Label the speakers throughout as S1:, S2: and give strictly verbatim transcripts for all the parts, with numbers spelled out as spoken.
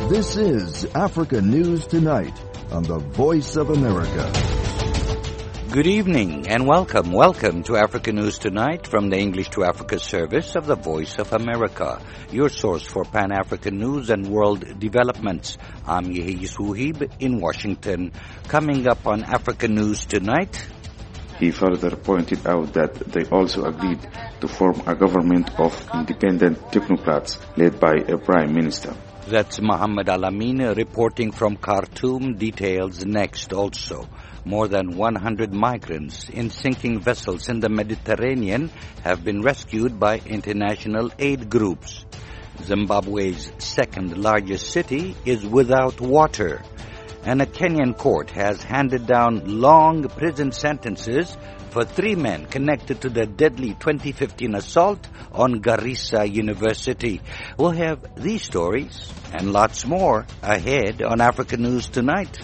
S1: This is Africa News Tonight on the Voice of America.
S2: Good evening and welcome. Welcome to Africa News Tonight from the English to Africa service of the Voice of America, your source for Pan-African news and world developments. I'm Yehi Suhib in Washington. Coming up on Africa News Tonight.
S3: He further pointed out that they also agreed to form a government of independent technocrats led by a prime minister.
S2: That's Mohammed Al-Amin reporting from Khartoum. Details next also. More than one hundred migrants in sinking vessels in the Mediterranean have been rescued by international aid groups. Zimbabwe's second largest city is without water. And a Kenyan court has handed down long prison sentences for three men connected to the deadly twenty fifteen assault on Garissa University. We'll have these stories and lots more ahead on Africa News Tonight.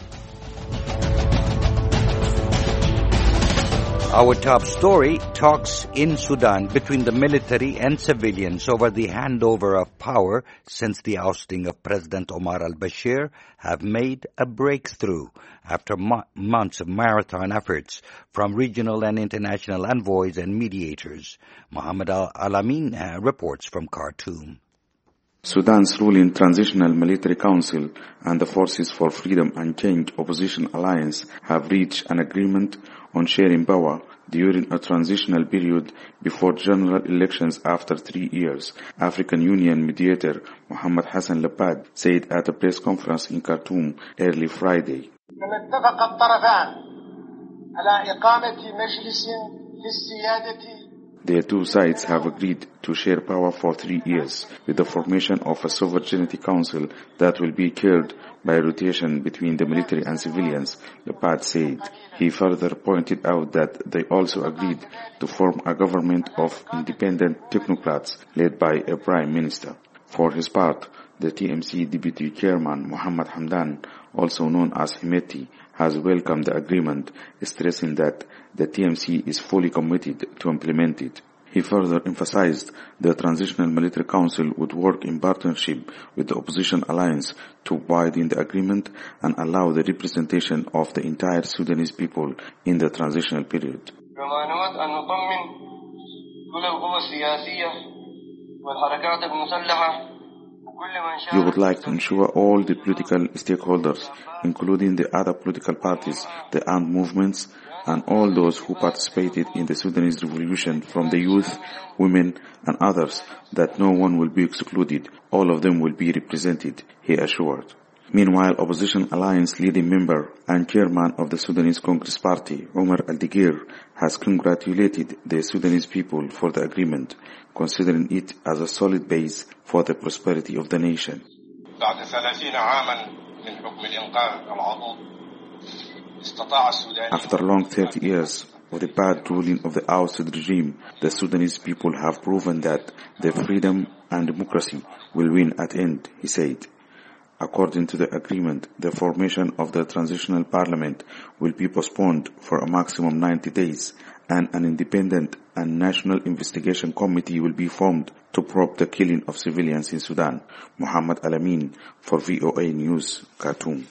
S2: Our top story, talks in Sudan between the military and civilians over the handover of power since the ousting of President Omar al-Bashir have made a breakthrough after mo- months of marathon efforts from regional and international envoys and mediators. Mohammed Al-Amin uh, reports from Khartoum.
S3: Sudan's ruling Transitional Military Council and the Forces for Freedom and Change Opposition Alliance have reached an agreement on sharing power during a transitional period before general elections after three years. African Union mediator Mohammed Hassan Labad said at a press conference in Khartoum early Friday. The two sides have agreed to share power for three years with the formation of a sovereignty council that will be chaired by rotation between the military and civilians, Lapad said. He further pointed out that they also agreed to form a government of independent technocrats led by a prime minister. For his part, the T M C deputy chairman Muhammad Hamdan, also known as Hemeti, has welcomed the agreement, stressing that the T M C is fully committed to implement it. He further emphasized the Transitional Military Council would work in partnership with the opposition alliance to widen the agreement and allow the representation of the entire Sudanese people in the transitional period. We would like to ensure all the political stakeholders, including the other political parties, the armed movements, and all those who participated in the Sudanese revolution, from the youth, women, and others, that no one will be excluded. All of them will be represented, he assured. Meanwhile, opposition alliance leading member and chairman of the Sudanese Congress Party, Omar Al-Digir, has congratulated the Sudanese people for the agreement, considering it as a solid base for the prosperity of the nation. After long thirty years of the bad ruling of the ousted regime, the Sudanese people have proven that their freedom and democracy will win at end, he said. According to the agreement, the formation of the transitional parliament will be postponed for a maximum ninety days, and an independent and national investigation committee will be formed to probe the killing of civilians in Sudan. Mohammed Al-Amin for V O A News, Khartoum.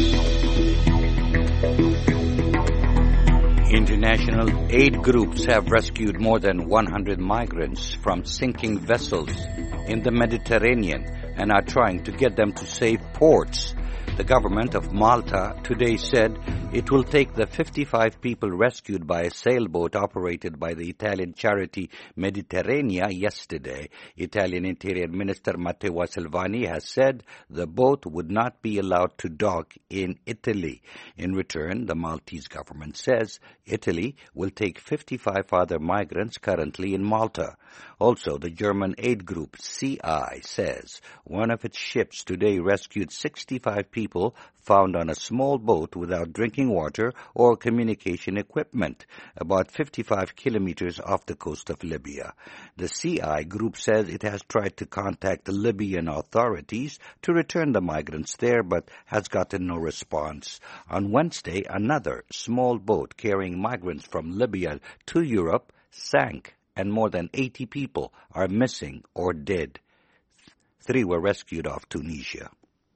S2: International aid groups have rescued more than one hundred migrants from sinking vessels in the Mediterranean and are trying to get them to safe ports. The government of Malta today said it will take the fifty-five people rescued by a sailboat operated by the Italian charity Mediterranea yesterday. Italian Interior Minister Matteo Salvini has said the boat would not be allowed to dock in Italy. In return, the Maltese government says Italy will take fifty-five other migrants currently in Malta. Also, the German aid group C I says one of its ships today rescued sixty-five people found on a small boat without drinking water or communication equipment, about fifty-five kilometers off the coast of Libya. The C I group says it has tried to contact the Libyan authorities to return the migrants there, but has gotten no response. On Wednesday, another small boat carrying migrants from Libya to Europe sank, and more than eighty people are missing or dead. Three were rescued off Tunisia.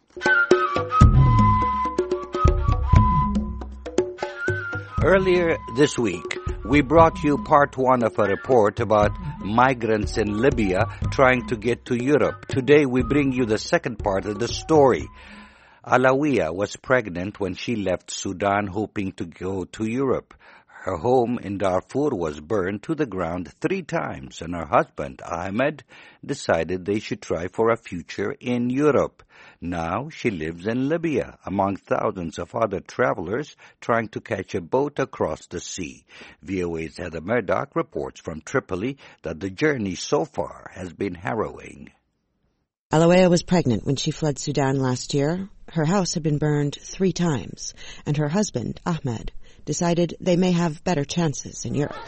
S2: Earlier this week, we brought you part one of a report about migrants in Libya trying to get to Europe. Today, we bring you the second part of the story. Alawiya was pregnant when she left Sudan hoping to go to Europe. Her home in Darfur was burned to the ground three times, and her husband, Ahmed, decided they should try for a future in Europe. Now she lives in Libya, among thousands of other travelers trying to catch a boat across the sea. V O A's Heather Murdoch reports from Tripoli that the journey so far has been harrowing.
S4: Alawiya was pregnant when she fled Sudan last year. Her house had been burned three times, and her husband, Ahmed, decided they may have better chances in Europe.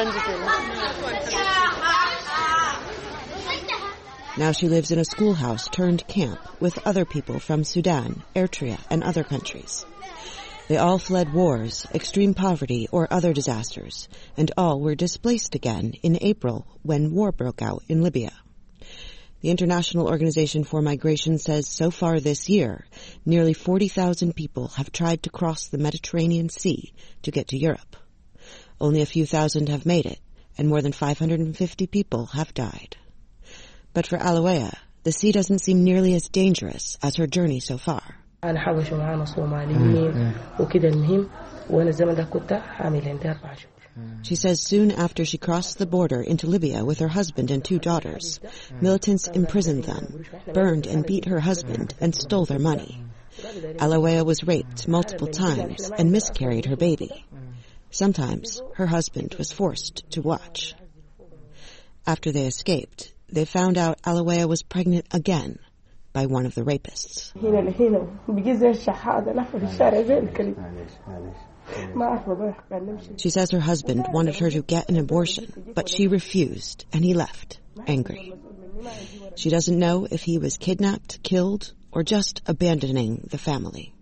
S4: Now she lives in a schoolhouse turned camp with other people from Sudan, Eritrea, and other countries. They all fled wars, extreme poverty, or other disasters, and all were displaced again in April when war broke out in Libya. The International Organization for Migration says so far this year, nearly forty thousand people have tried to cross the Mediterranean Sea to get to Europe. Only a few thousand have made it, and more than five hundred fifty people have died. But for Alawiya, the sea doesn't seem nearly as dangerous as her journey so far. She says soon after she crossed the border into Libya with her husband and two daughters, militants imprisoned them, burned and beat her husband, and stole their money. Alawiya was raped multiple times and miscarried her baby. Sometimes her husband was forced to watch. After they escaped, they found out Alawiya was pregnant again by one of the rapists. She says her husband wanted her to get an abortion, but she refused, and he left, angry. She doesn't know if he was kidnapped, killed, or just abandoning the family.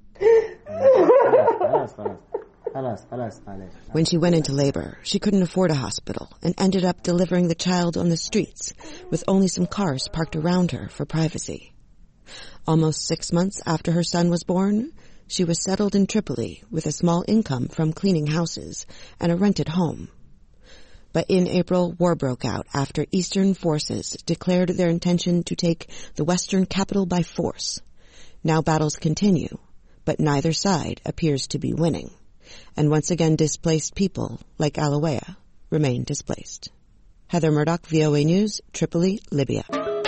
S4: When she went into labor, she couldn't afford a hospital and ended up delivering the child on the streets with only some cars parked around her for privacy. Almost six months after her son was born, she was settled in Tripoli with a small income from cleaning houses and a rented home. But in April, war broke out after Eastern forces declared their intention to take the western capital by force. Now battles continue, but neither side appears to be winning. And once again, displaced people, like Alawiya, remain displaced. Heather Murdoch, V O A News, Tripoli, Libya.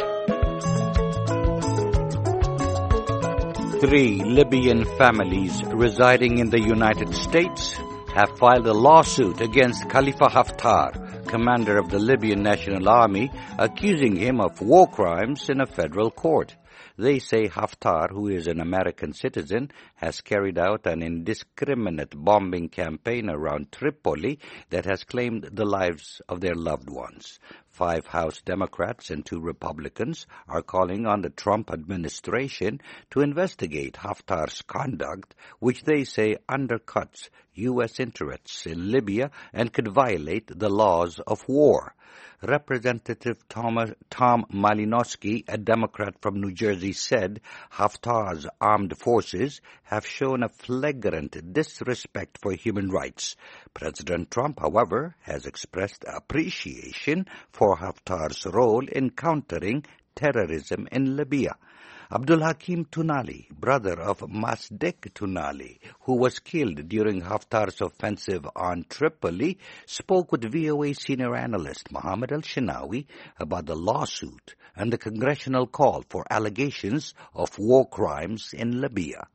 S2: Three Libyan families residing in the United States have filed a lawsuit against Khalifa Haftar, commander of the Libyan National Army, accusing him of war crimes in a federal court. They say Haftar, who is an American citizen, has carried out an indiscriminate bombing campaign around Tripoli that has claimed the lives of their loved ones. Five House Democrats and two Republicans are calling on the Trump administration to investigate Haftar's conduct, which they say undercuts U S interests in Libya and could violate the laws of war. Representative Tom, Tom Malinowski, a Democrat from New Jersey, said Haftar's armed forces have shown a flagrant disrespect for human rights. President Trump, however, has expressed appreciation for Haftar's role in countering terrorism in Libya. Abdul Hakim Tunali, brother of Masdek Tunali, who was killed during Haftar's offensive on Tripoli, spoke with V O A senior analyst Mohammed Al-Shinawi about the lawsuit and the congressional call for allegations of war crimes in Libya.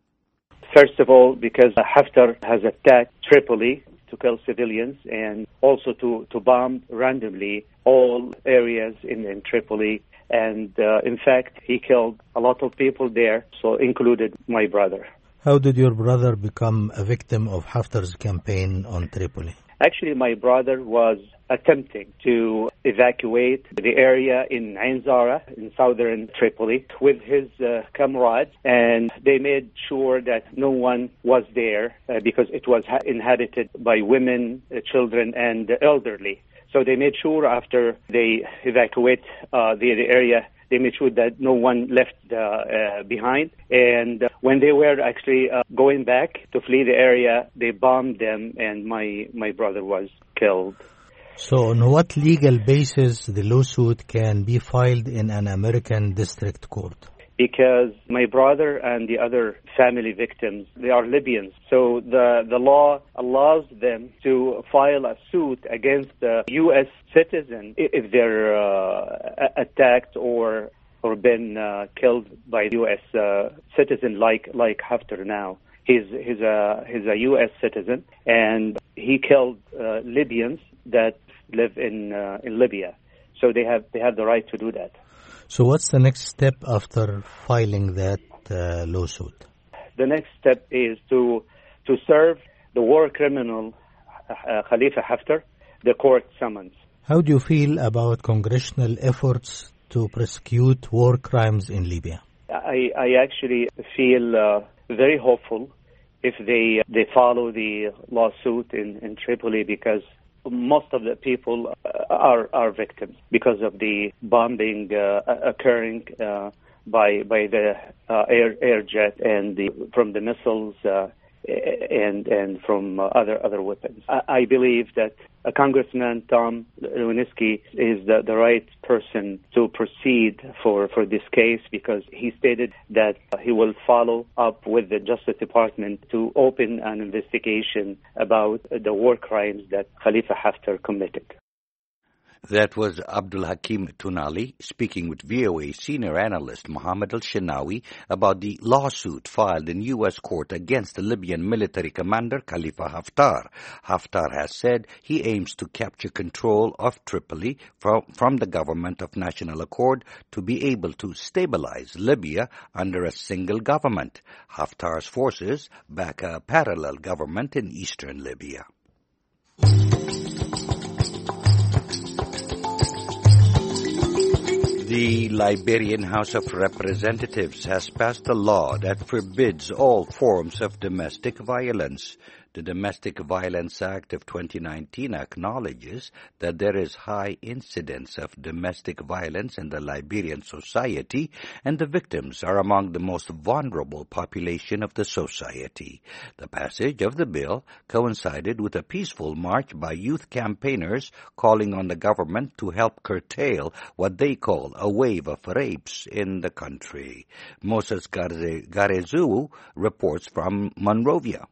S5: First of all, because Haftar has attacked Tripoli to kill civilians and also to, to bomb randomly all areas in, in Tripoli. And, uh, in fact, he killed a lot of people there, so included my brother.
S6: How did your brother become a victim of Haftar's campaign on Tripoli?
S5: Actually, my brother was attempting to evacuate the area in Ain Zara, in southern Tripoli, with his uh, comrades, and they made sure that no one was there uh, because it was ha- inhabited by women, uh, children, and elderly. So they made sure after they evacuate uh, the, the area, they They made sure that no one left uh, uh, behind. And uh, when they were actually uh, going back to flee the area, they bombed them, and my, my brother was killed.
S6: So on what legal basis the lawsuit can be filed in an American district court?
S5: Because my brother and the other family victims, they are Libyans. So the, the law allows them to file a suit against a U S citizen if they're uh, attacked or or been uh, killed by a U S uh, citizen like like Haftar now. He's he's a he's a U S citizen, and he killed uh, Libyans that live in uh, in Libya. So they have they have the right to do that.
S6: So what's the next step after filing that uh, lawsuit?
S5: The next step is to to serve the war criminal uh, Khalifa Haftar the court summons.
S6: How do you feel about congressional efforts to prosecute war crimes in Libya?
S5: I, I actually feel uh, very hopeful if they they follow the lawsuit in, in Tripoli, because most of the people are are victims because of the bombing uh, occurring uh, by by the uh, air air jet and the, from the missiles uh, and and from uh, other other weapons. I, I believe that uh, Congressman Tom Lewinsky is the, the right person to proceed for, for this case, because he stated that uh, he will follow up with the Justice Department to open an investigation about uh, the war crimes that Khalifa Haftar committed.
S2: That was Abdul Hakim Tunali speaking with V O A senior analyst Mohammed Al-Shinawi about the lawsuit filed in U S court against the Libyan military commander Khalifa Haftar. Haftar has said he aims to capture control of Tripoli from, from the government of national accord to be able to stabilize Libya under a single government. Haftar's forces back a parallel government in eastern Libya. The Liberian House of Representatives has passed a law that forbids all forms of domestic violence. The Domestic Violence Act of twenty nineteen acknowledges that there is high incidence of domestic violence in the Liberian society, and the victims are among the most vulnerable population of the society. The passage of the bill coincided with a peaceful march by youth campaigners calling on the government to help curtail what they call a wave of rapes in the country. Moses Garezu reports from Monrovia.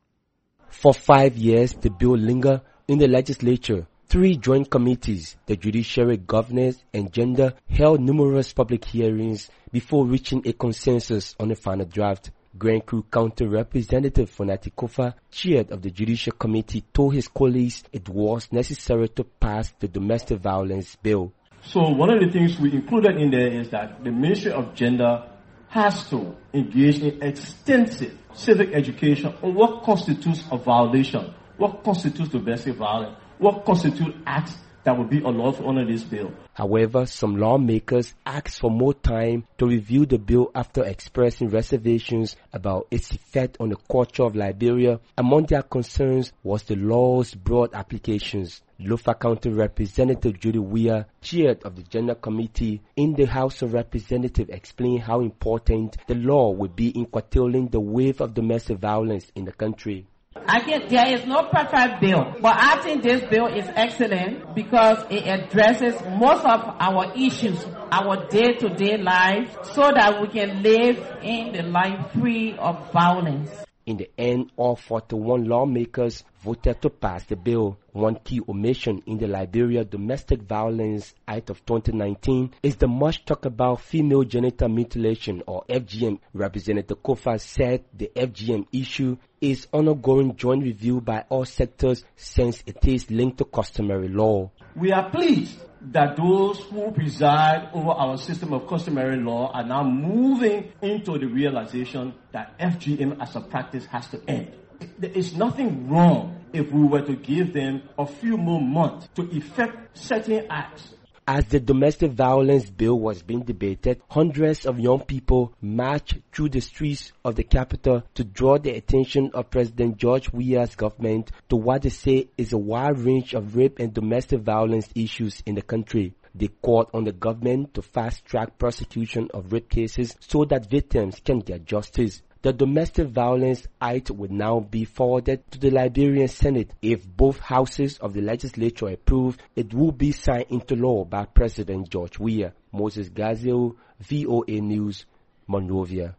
S7: For five years, the bill lingered in the legislature. Three joint committees, the Judiciary, Governance, and Gender, held numerous public hearings before reaching a consensus on the final draft. Grand Crew County Representative Fonati Kofa, chair of the Judicial Committee, told his colleagues it was necessary to pass the domestic violence bill.
S8: So one of the things we included in there is that the Ministry of Gender has to engage in extensive civic education on what constitutes a violation, what constitutes domestic violence, what constitutes acts that would be unlawful under this bill.
S7: However, some lawmakers asked for more time to review the bill after expressing reservations about its effect on the culture of Liberia. Among their concerns was the law's broad applications. Lofa County Representative Judy Weir, chair of the Gender Committee in the House of Representatives, explained how important the law would be in curtailing the wave of domestic violence in the country.
S9: I think there is no perfect bill, but I think this bill is excellent because it addresses most of our issues, our day-to-day life, so that we can live in the life free of violence.
S7: In the end, all forty-one lawmakers voted to pass the bill. One key omission in the Liberia Domestic Violence Act of twenty nineteen is the much talked about female genital mutilation, or F G M. Representative Kofa said the F G M issue is undergoing joint review by all sectors since it is linked to customary law.
S8: We are pleased that those who preside over our system of customary law are now moving into the realization that F G M as a practice has to end. There is nothing wrong if we were to give them a few more months to effect certain acts.
S7: As the domestic violence bill was being debated, hundreds of young people marched through the streets of the capital to draw the attention of President George Weah's government to what they say is a wide range of rape and domestic violence issues in the country. They called on the government to fast-track prosecution of rape cases so that victims can get justice. The domestic violence act would now be forwarded to the Liberian Senate. If both houses of the legislature approve, it will be signed into law by President George Weah. Moses Gazio, V O A News, Monrovia.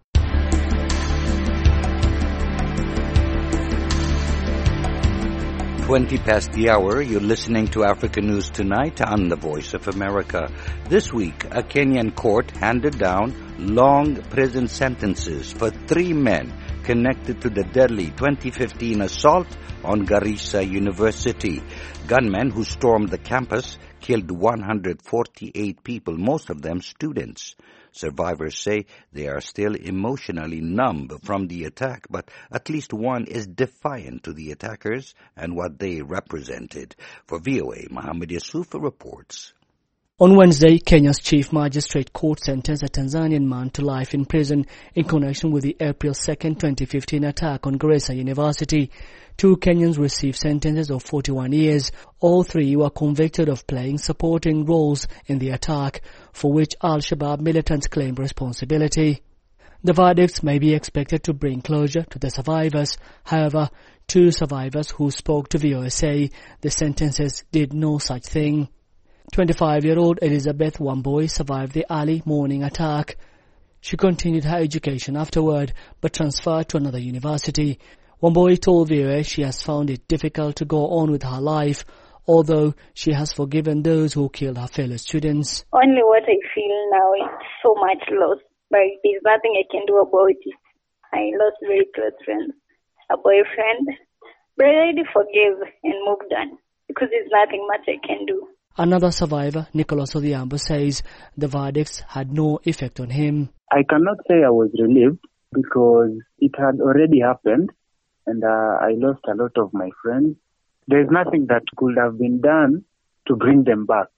S2: twenty past the hour, you're listening to Africa News Tonight on the Voice of America. This week, a Kenyan court handed down long prison sentences for three men connected to the deadly twenty fifteen assault on Garissa University. Gunmen who stormed the campus killed one hundred forty-eight people, most of them students. Survivors say they are still emotionally numb from the attack, but at least one is defiant to the attackers and what they represented. For V O A, Mohammed Yusuf reports.
S10: On Wednesday, Kenya's Chief Magistrate Court sentenced a Tanzanian man to life in prison in connection with the April second, twenty fifteen attack on Garissa University. Two Kenyans received sentences of forty-one years. All three were convicted of playing supporting roles in the attack, for which Al-Shabaab militants claimed responsibility. The verdicts may be expected to bring closure to the survivors. However, two survivors who spoke to V O A say the sentences did no such thing. twenty-five-year-old Elizabeth Wamboi survived the early morning attack. She continued her education afterward, but transferred to another university. Wamboi told V O A she has found it difficult to go on with her life, although she has forgiven those who killed her fellow students.
S11: Only what I feel now is so much loss, but there's nothing I can do about it. I lost very close friends, a boyfriend, but I already forgave and moved on, because there's nothing much I can do.
S10: Another survivor, Nicholas Odhiambo, says the verdicts had no effect on him.
S12: I cannot say I was relieved because it had already happened and uh, I lost a lot of my friends. There's nothing that could have been done to bring them back.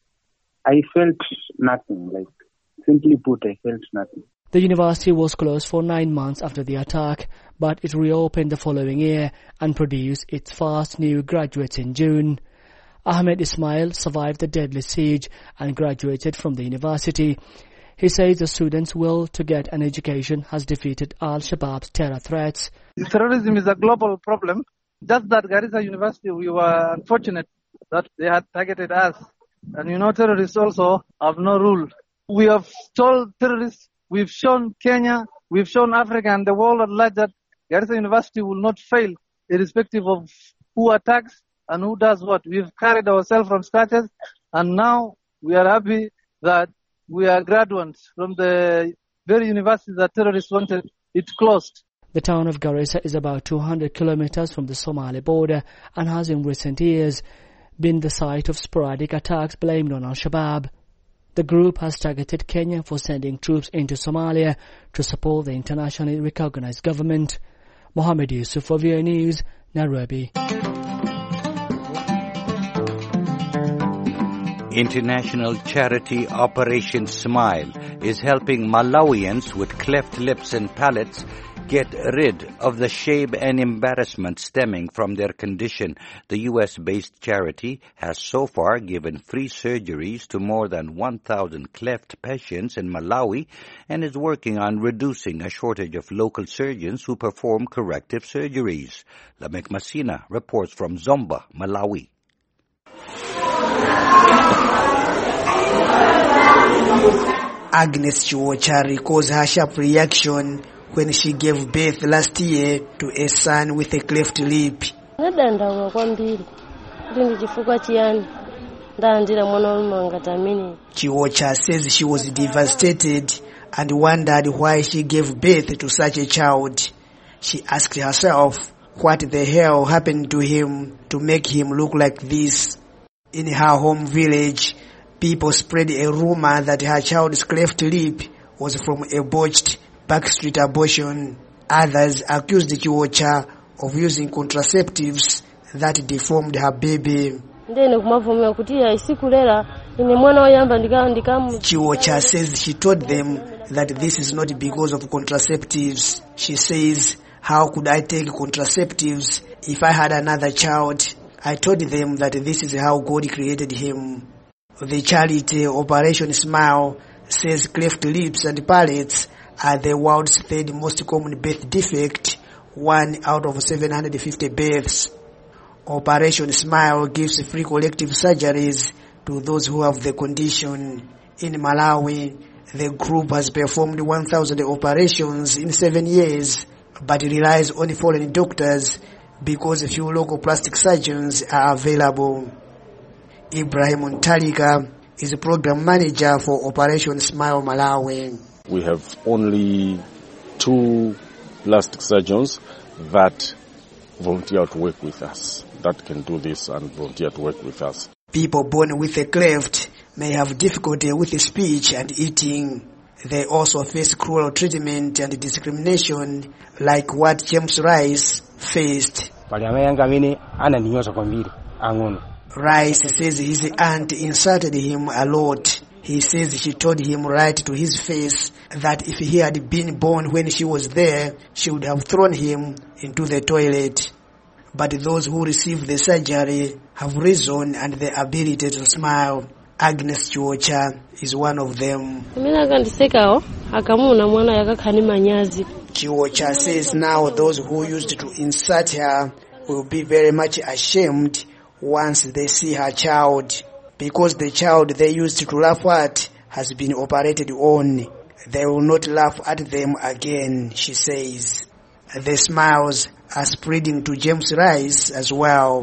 S12: I felt nothing, like simply put, I felt nothing.
S10: The university was closed for nine months after the attack, but it reopened the following year and produced its first new graduates in June. Ahmed Ismail survived the deadly siege and graduated from the university. He says the students' will to get an education has defeated Al-Shabaab's terror threats.
S13: Terrorism is a global problem. Just that Garissa University, we were unfortunate that they had targeted us. And you know, terrorists also have no rule. We have told terrorists, we've shown Kenya, we've shown Africa and the world at large that Garissa University will not fail, irrespective of who attacks and who does what. We've carried ourselves from scratches, and now we are happy that we are graduates from the very university that terrorists wanted it closed.
S10: The town of Garissa is about two hundred kilometers from the Somali border and has in recent years been the site of sporadic attacks blamed on Al-Shabaab. The group has targeted Kenya for sending troops into Somalia to support the internationally recognized government. Mohammed Yusuf for V O A News, Nairobi.
S2: International charity Operation Smile is helping Malawians with cleft lips and palates get rid of the shame and embarrassment stemming from their condition. The U S-based charity has so far given free surgeries to more than one thousand cleft patients in Malawi and is working on reducing a shortage of local surgeons who perform corrective surgeries. Lamek Masina reports from Zomba, Malawi.
S14: Agnes Chiwocha recalls her sharp reaction when she gave birth last year to a son with a cleft lip. Chiwocha says she was devastated and wondered why she gave birth to such a child. She asked herself what the hell happened to him to make him look like this. In her home village, people spread a rumor that her child's cleft lip was from a botched backstreet abortion. Others accused Chiwocha of using contraceptives that deformed her baby. Chiwocha says she told them that this is not because of contraceptives. She says, how could I take contraceptives if I had another child? I told them that this is how God created him. The charity Operation Smile says cleft lips and palates are the world's third most common birth defect, one out of seven hundred fifty births. Operation Smile gives free collective surgeries to those who have the condition. In Malawi, the group has performed one thousand operations in seven years, but relies on foreign doctors because few local plastic surgeons are available. Ibrahim Ntalika is a program manager for Operation Smile Malawi.
S15: We have only two plastic surgeons that volunteer to work with us, that can do this and volunteer to work with us.
S14: People born with a cleft may have difficulty with speech and eating. They also face cruel treatment and discrimination like what James Rice faced. Rice says his aunt insulted him a lot. He says she told him right to his face that if he had been born when she was there, she would have thrown him into the toilet. But those who receive the surgery have reason and the ability to smile. Agnes Chuocha is one of them. Chuocha says now those who used to insult her will be very much ashamed once they see her child, because the child they used to laugh at has been operated on. They will not laugh at them again, she says. The smiles are spreading to James Rice as well.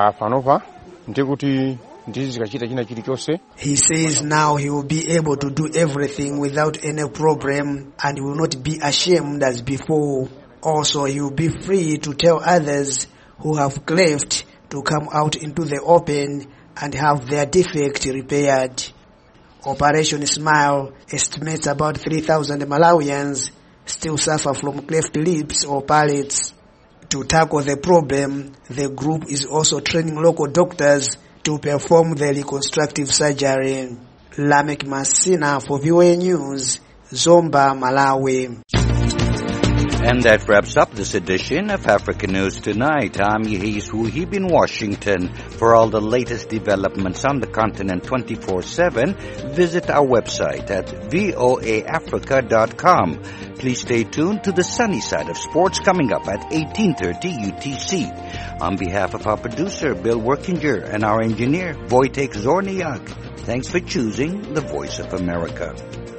S14: He says now he will be able to do everything without any problem and will not be ashamed as before. Also, he will be free to tell others who have cleft to come out into the open and have their defect repaired. Operation Smile estimates about three thousand Malawians still suffer from cleft lips or palates. To tackle the problem, the group is also training local doctors to perform the reconstructive surgery. Lamek Masina for V O A News, Zomba, Malawi.
S2: And that wraps up this edition of African News Tonight. I'm Yehis Wuhib in Washington. For all the latest developments on the continent twenty-four seven, visit our website at voa africa dot com. Please stay tuned to the sunny side of sports coming up at eighteen thirty U T C. On behalf of our producer, Bill Workinger, and our engineer, Wojtek Zorniak, thanks for choosing the Voice of America.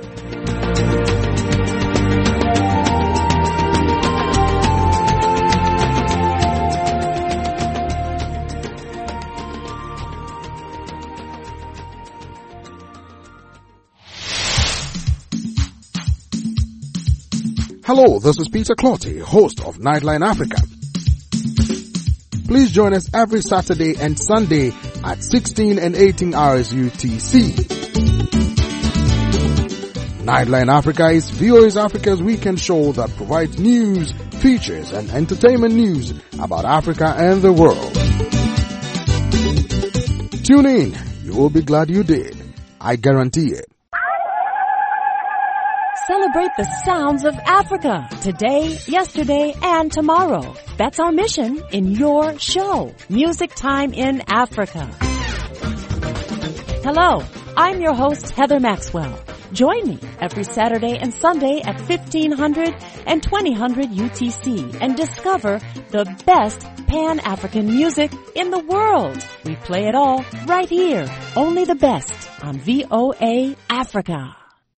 S16: Hello, this is Peter Clotty, host of Nightline Africa. Please join us every Saturday and Sunday at sixteen and eighteen hours U T C. Nightline Africa is V O A's Africa's weekend show that provides news, features, and entertainment news about Africa and the world. Tune in. You will be glad you did. I guarantee it.
S17: Celebrate the sounds of Africa today, yesterday, and tomorrow. That's our mission in your show, Music Time in Africa. Hello, I'm your host, Heather Maxwell. Join me every Saturday and Sunday at fifteen hundred and twenty hundred U T C and discover the best Pan-African music in the world. We play it all right here, only the best on V O A Africa.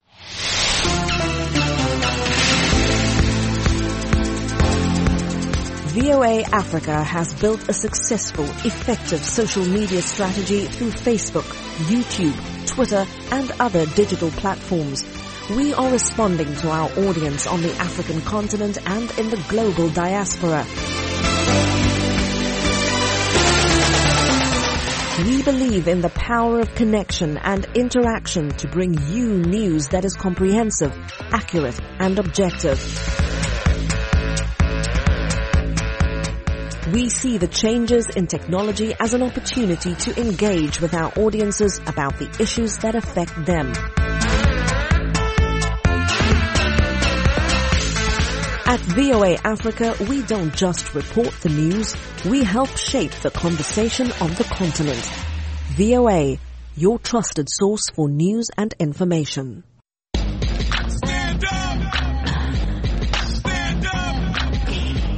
S18: V O A Africa has built a successful, effective social media strategy through Facebook, YouTube, Twitter, and other digital platforms. We are responding to our audience on the African continent and in the global diaspora. We believe in the power of connection and interaction to bring you news that is comprehensive, accurate, and objective. We see the changes in technology as an opportunity to engage with our audiences about the issues that affect them. At V O A Africa, we don't just report the news, we help shape the conversation on the continent. V O A, your trusted source for news and information.
S19: Stand up!